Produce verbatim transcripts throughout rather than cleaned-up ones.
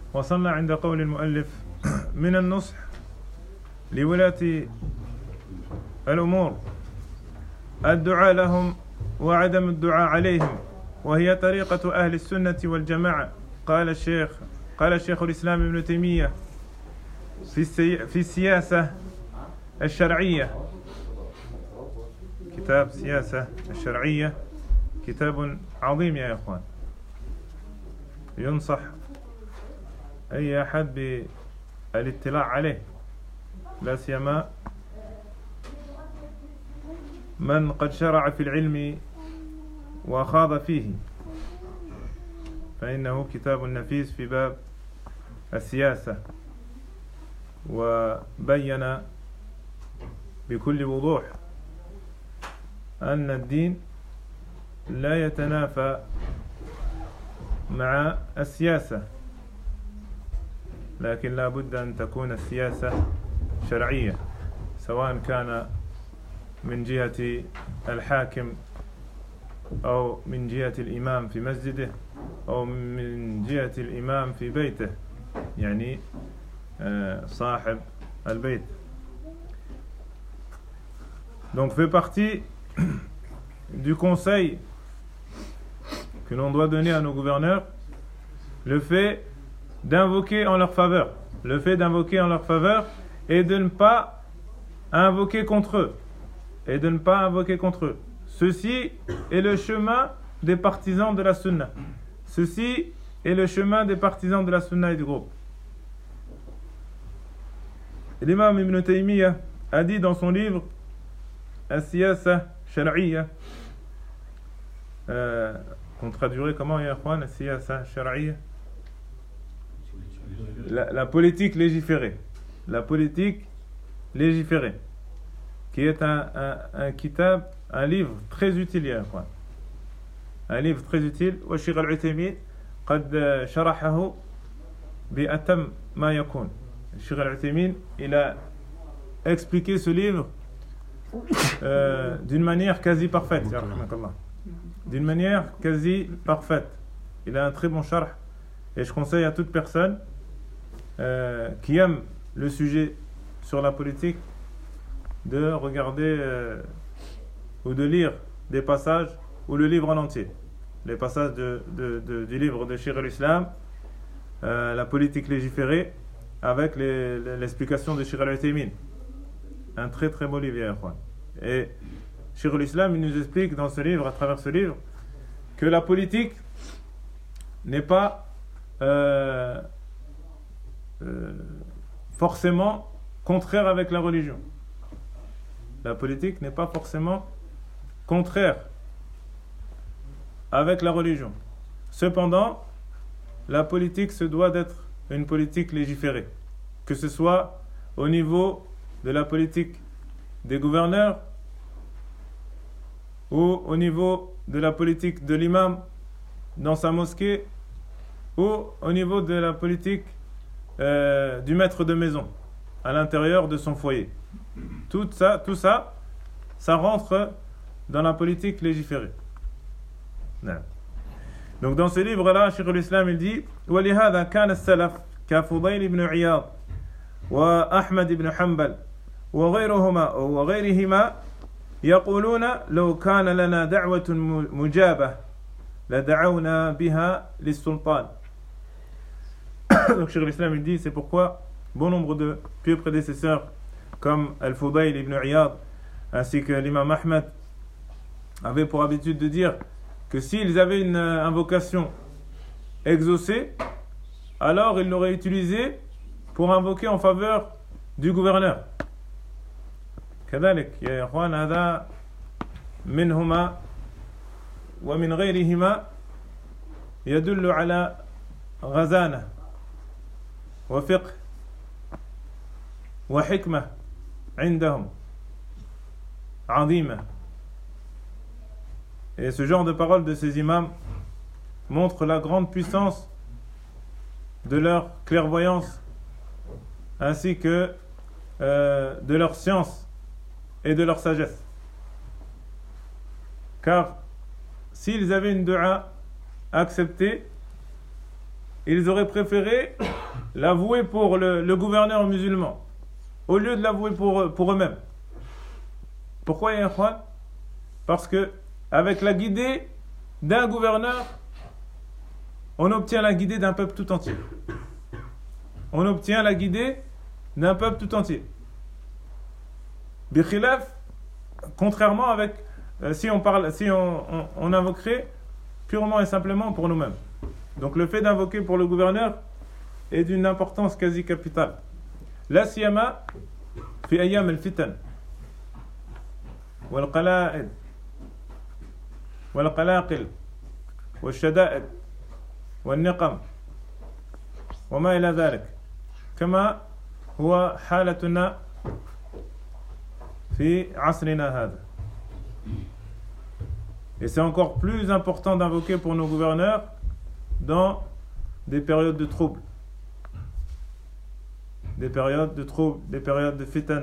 وصلنا عند قول المؤلف من النصح لولاة الأمور الدعاء لهم وعدم الدعاء عليهم، وهي طريقة أهل السنة والجماعة. قال الشيخ قال الشيخ الإسلام ابن تيمية في السي... في السياسة الشرعية، كتاب سياسة الشرعية كتاب عظيم يا إخوان، ينصح أي أحد بالاطلاع عليه، لا سيما من قد شرع في العلم وخاض فيه، فإنه كتاب نفيس في باب السياسة، وبين بكل وضوح أن الدين لا يتنافى مع السياسة، لكن لا بد أن تكون السياسة شرعية، سواء كان من جهة الحاكم أو من جهة الإمام في مسجده أو من جهة الإمام في بيته، يعني صاحب البيت. Donc fait partie du conseil que l'on doit donner à nos gouverneurs le fait d'invoquer en leur faveur, le fait d'invoquer en leur faveur et de ne pas invoquer contre eux, et de ne pas invoquer contre eux. Ceci est le chemin des partisans de la sunna. Ceci est le chemin des partisans de la sunna et du groupe. L'imam Ibn Taymiyyah a dit dans son livre As-Siyasa Shar'iyya, euh, qu'on traduirait comment, ya ikhwan, As-Siyasa Shar'iyya, la, la politique légiférée, la politique légiférée, qui est un, un, un kitab, un livre très utile, ya ikhwan, un livre très utile. Wa Shaykh al-Uthaymin قد شرحه بأتم ما يكون. Shaykh al-Uthaymin, il a expliqué ce livre euh, d'une manière quasi parfaite, d'une manière quasi parfaite. Il a un très bon sharh, et je conseille à toute personne euh, qui aime le sujet sur la politique de regarder euh, ou de lire des passages ou le livre en entier, les passages de, de, de, du livre de Shaykh al-Islam, euh, la politique légiférée, avec les, les, l'explication de Shaykh al-Uthaymin. Un très très beau livre. Et Shaykh al-Islam, il nous explique dans ce livre, à travers ce livre, que la politique n'est pas euh, euh, forcément contraire avec la religion. La politique n'est pas forcément contraire avec la religion. Cependant, la politique se doit d'être une politique légiférée, que ce soit au niveau de la politique des gouverneurs ou au niveau de la politique de l'imam dans sa mosquée ou au niveau de la politique euh, du maître de maison à l'intérieur de son foyer. Tout ça, tout ça, ça rentre dans la politique légiférée. Non. Donc dans ce livre-là, Shaykh al-Islam il dit وَلِهَذَا كَانَ السَّلَفُ كَفُضَيْلِ بْنُ عِيَاض وأحمد بن حنبل وغيرهما وغيرهما يقولون لو كان لنا دعوة مجابة لدعونا بها للسلطان. Donc Shaykh al-Islam il dit, c'est pourquoi bon nombre de pieux prédécesseurs comme Al-Fudayl ibn Iyad ainsi que l'imam Ahmed avaient pour habitude de dire que s'ils avaient une invocation exaucée, alors ils l'auraient utilisée pour invoquer en faveur du gouverneur. كذلك يا إخوان هذا منهما ومن غيرهما يدل على غزانة وفقه وحكمة عندهم عظيمة. Et ce genre de paroles de ces imams montre la grande puissance de leur clairvoyance ainsi que euh, de leur science et de leur sagesse. Car s'ils avaient une dua acceptée, ils auraient préféré l'avouer pour le, le gouverneur musulman, au lieu de l'avouer pour, pour eux-mêmes. Pourquoi, ya ikhwan? Parce que avec la guidée d'un gouverneur, on obtient la guidée d'un peuple tout entier. On obtient la guidée d'un peuple tout entier. Bikhilaf, contrairement avec, euh, si on parle, si on, on, on invoquerait purement et simplement pour nous-mêmes. Donc le fait d'invoquer pour le gouverneur est d'une importance quasi capitale. La siyama fi ayyam al-fitan wal qala'id wal qalaqil wal shada'id wal niqam وما إلى ذلك كما هو حالتنا في عصرنا هذا. Et c'est encore plus important d'invoquer pour nos gouverneurs dans des périodes de troubles. Des périodes de troubles, des périodes de fitan,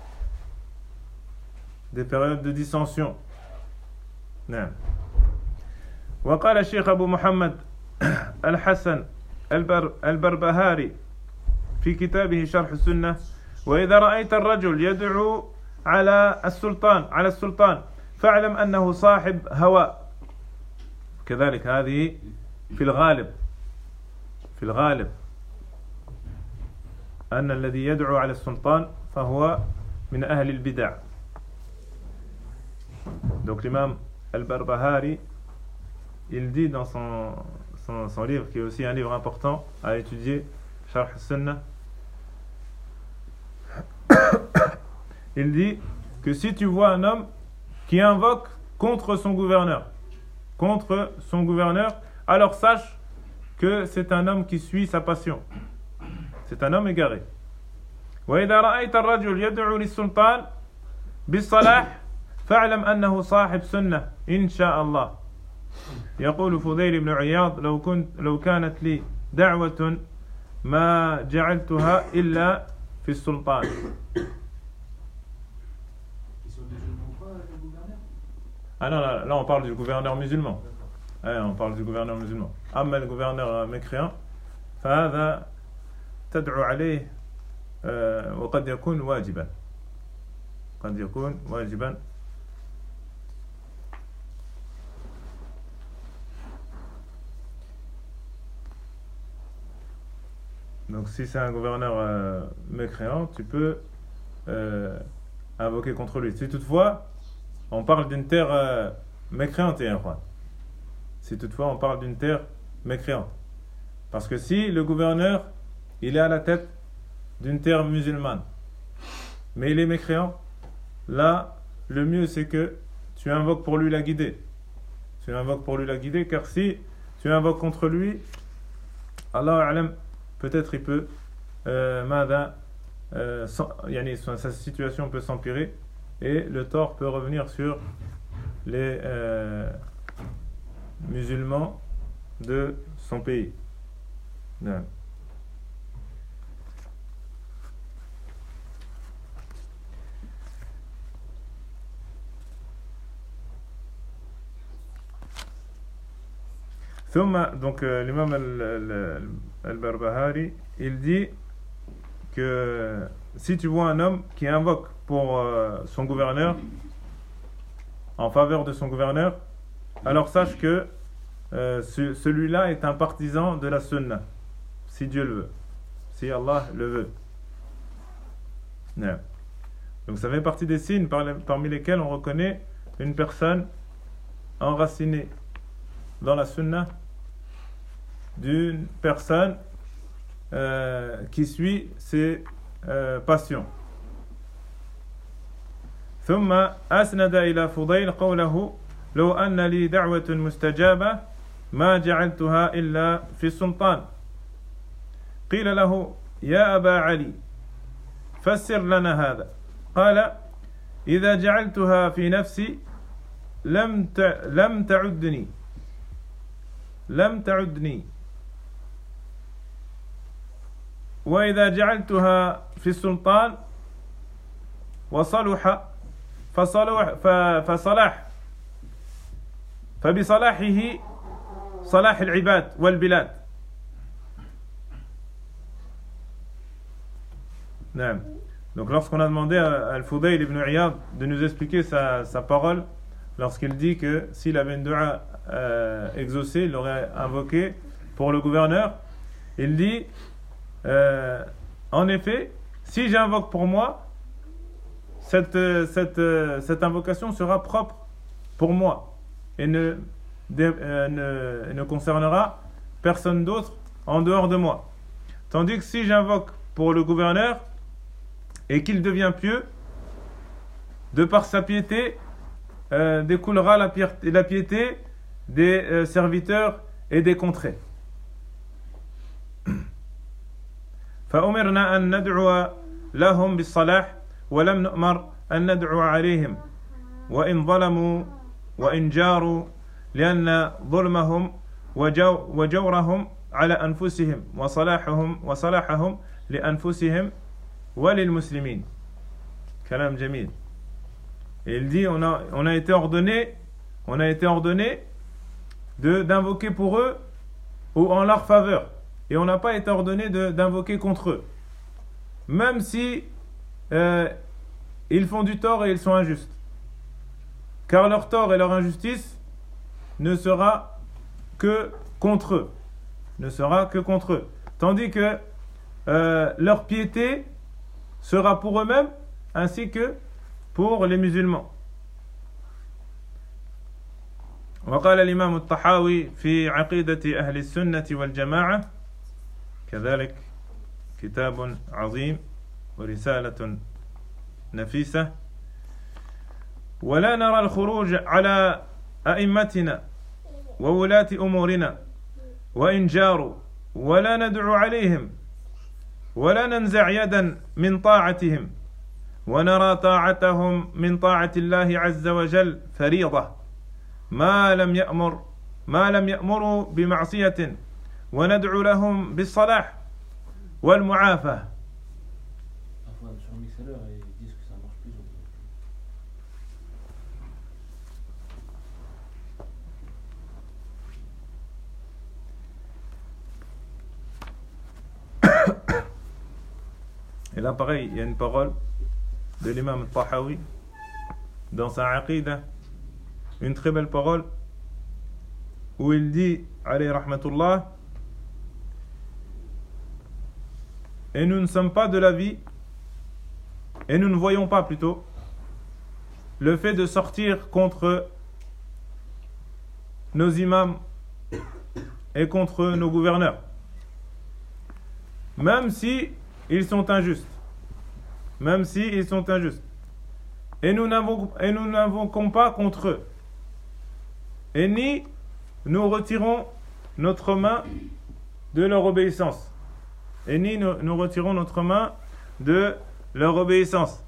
des périodes de dissension. نعم. وقال الشيخ أبو محمد الحسن البربهاري في كتابه شرح السنة: وإذا رأيت الرجل يدعو على السلطان على السلطان فاعلم أنه صاحب هوى. كذلك هذه في الغالب في الغالب أن الذي يدعو على السلطان فهو من أهل البدع. Donc l'imam al-Barbahari, il dit dans son, son, son livre, qui est aussi un livre important à étudier, Sharh al-Sunnah, il dit que si tu vois un homme qui invoque contre son gouverneur, contre son gouverneur, alors sache que c'est un homme qui suit sa passion. C'est un homme égaré. وإذا رأيت الرجل يدعو للسلطان بالصلاح فاعلم أنه صاحب سنة إن شاء الله. يقول فضيل بن عياض: لو كنت لو كانت لي دعوة ما جعلتها إلا في السلطان. Ah non, là, là on parle du gouverneur musulman. Ouais, on parle du gouverneur musulman. أما الgouverneur mécréant فهذا تدعو عليه وقد يكون واجبا قد يكون واجبا. Donc si c'est un gouverneur euh, mécréant, tu peux euh, invoquer contre lui. Si toutefois on parle d'une terre euh, mécréante, et si toutefois on parle d'une terre mécréante, parce que si le gouverneur il est à la tête d'une terre musulmane, mais il est mécréant, là le mieux c'est que tu invoques pour lui la guidée. Tu invoques pour lui la guidée, car si tu invoques contre lui, Allah a'lam, peut-être il peut, euh, mada, euh, yani, sa situation peut s'empirer et le tort peut revenir sur les euh, musulmans de son pays. Non. Donc euh, l'imam al-Barbahari, il dit que si tu vois un homme qui invoque pour euh, son gouverneur, en faveur de son gouverneur, alors sache que euh, ce, celui-là est un partisan de la sunna, si Dieu le veut, si Allah le veut. Non. Donc ça fait partie des signes par les, parmi lesquels on reconnaît une personne enracinée dans la sunna, d'une personne euh, qui suit ses euh, passions. ثم أسند إلى فضيل قوله: لو أن لي دعوة مستجابة ما جعلتها إلا في السلطان. قيل له: يا أبا علي فسر لنا هذا. قال: إذا جعلتها في نفسي لم لم تعدني لم تعدني وإذا جعلتها في السلطان وصلح فصلح فصلاح فبصلاحه صلاح العباد والبلاد Naam. Donc lorsqu'on a demandé à Al-Fudayl ibn Iyad de nous expliquer sa, sa parole, lorsqu'il dit que s'il avait une dua euh, exaucée, il l'aurait invoqué pour le gouverneur, il dit euh, en effet, si j'invoque pour moi, cette, cette, cette invocation sera propre pour moi et ne, de, euh, ne, ne concernera personne d'autre en dehors de moi. Tandis que si j'invoque pour le gouverneur et qu'il devient pieux, de par sa piété, euh, découlera la, piété, la piété des euh, serviteurs et des contrées. فأمرنا أن ندعو لهم بالصلاح ولم نؤمر أن ندعو عليهم وإن ظلموا وإن جاروا لأن ظلمهم وجو وجورهم على أنفسهم وصلاحهم وصلاحهم لأنفسهم وللمسلمين. كلام جميل. Et il dit on a, on a été ordonné on a été ordonné de, d'invoquer pour eux ou en leur faveur. Et on n'a pas été ordonné de, d'invoquer contre eux. Même si euh, ils font du tort et ils sont injustes. Car leur tort et leur injustice ne sera que contre eux. Ne sera que contre eux. Tandis que euh, leur piété sera pour eux-mêmes ainsi que pour les musulmans. وقال الإمام الطحاوي في عقيدة أهل السنة والجماعة كذلك كتاب عظيم ورسالة نفيسة ولا نرى الخروج على أئمتنا وولاة أمورنا وإن جاروا ولا ندعو عليهم ولا ننزع يدا من طاعتهم ونرى طاعتهم من طاعة الله عز وجل فريضة ما لم يأمر ما لم يأمروا بمعصية وندعو لهم بالصلاح والمعافاة. Et là pareil, il y a une parole de l'imam al-Tahawi dans sa Aqidah, une très belle parole où il dit alayhi rahmatullah, et nous ne sommes pas de l'avis et nous ne voyons pas plutôt le fait de sortir contre nos imams et contre nos gouverneurs, même si ils sont injustes, même si ils sont injustes, et nous n'invoquons, et nous n'invoquons pas contre eux, et ni nous retirons notre main de leur obéissance, et ni nous, nous retirons notre main de leur obéissance.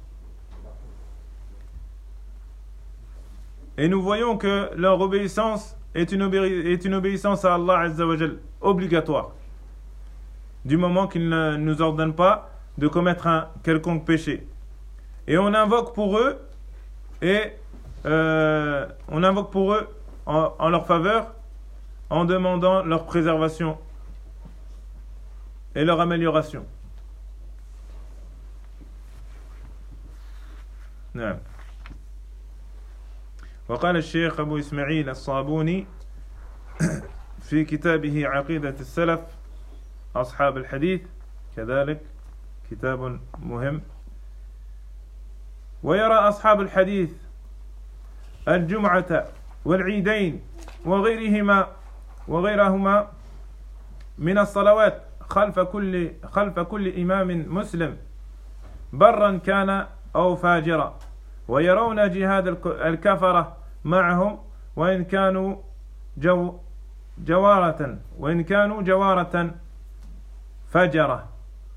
Et nous voyons que leur obéissance est une, obé- est une obéissance à Allah Azza wa Jal, obligatoire, du moment qu'il ne nous ordonne pas de commettre un quelconque péché. Et on invoque pour eux, et euh, on invoque pour eux en, en leur faveur, en demandant leur préservation et leur amélioration. نعم. وقال الشيخ أبو إسماعيل الصابوني في كتابه عقيدة السلف أصحاب الحديث كذلك كتاب مهم، ويرى أصحاب الحديث الجمعة والعيدين وغيرهما وغيرهما من الصلوات خلف كل خلف كل إمام مسلم برا كان أو فاجرا، ويرون جهاد الكفرة معهم وإن كانوا جو جوارة وإن كانوا جوارة فجرة.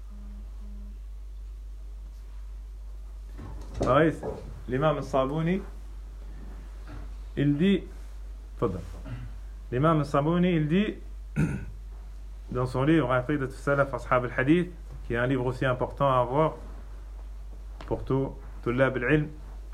L'imam al-Sabouni, il dit, pardon, l'imam al-Sabouni, il dit, dans son livre Aqidat al-Salaf Ashab al-Hadith, qui est un livre aussi important à avoir pour tout Tullab al-Ilm,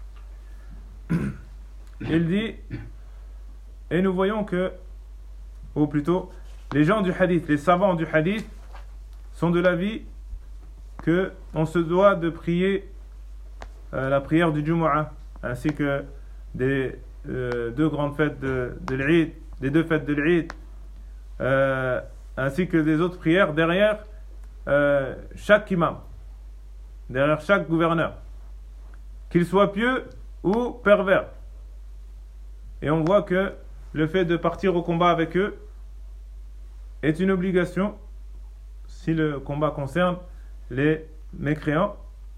il dit, et nous voyons que, ou plutôt, les gens du hadith, les savants du hadith, sont de l'avis que on se doit de prier euh, la prière du Jumu'ah, ainsi que des euh, deux grandes fêtes de, de l'Eid, des deux fêtes de l'Eid, euh, ainsi que des autres prières derrière euh, chaque imam, derrière chaque gouverneur, qu'il soit pieux ou pervers. Et on voit que le fait de partir au combat avec eux est une obligation si le combat concerne les mécréants,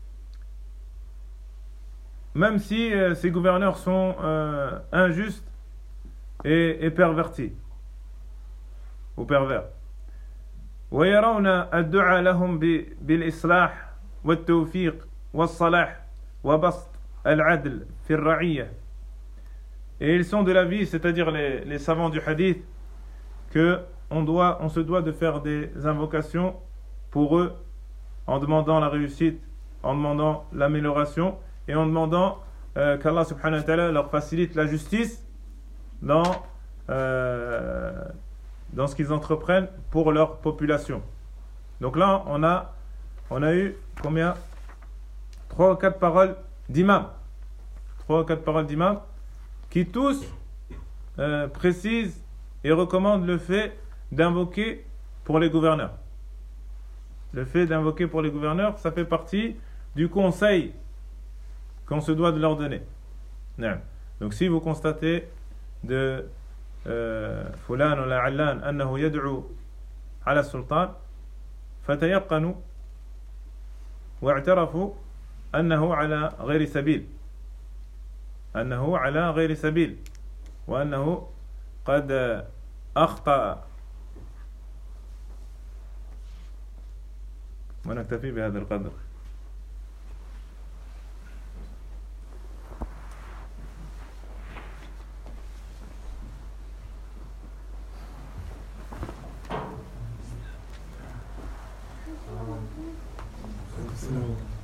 même si euh, ces gouverneurs sont euh, injustes et, et pervertis ou pervers. ويرون الدعاء لهم بالإصلاح والتوفيق والصلاح وبسط العدل في الرعية. Et ils sont de l'avis, c'est-à-dire les, les savants du hadith, que on, doit, on se doit de faire des invocations pour eux en demandant la réussite, en demandant l'amélioration et en demandant euh, qu'Allah subhanahu wa ta'ala leur facilite la justice dans, euh, dans ce qu'ils entreprennent pour leur population. Donc là, on a, on a eu combien? Trois ou quatre paroles d'imam. Trois ou quatre paroles d'imam qui tous euh, précisent et recommandent le fait d'invoquer pour les gouverneurs. Le fait d'invoquer pour les gouverneurs, ça fait partie du conseil qu'on se doit de leur donner. Donc si vous constatez de fulan ou la'allan annahu yad'u ala sultan, fatayaqanu wa'tarafu annahu ala ghayri sabil. أنه على غير سبيل وأنه قد أخطأ. ونكتفي بهذا القدر. Thank you.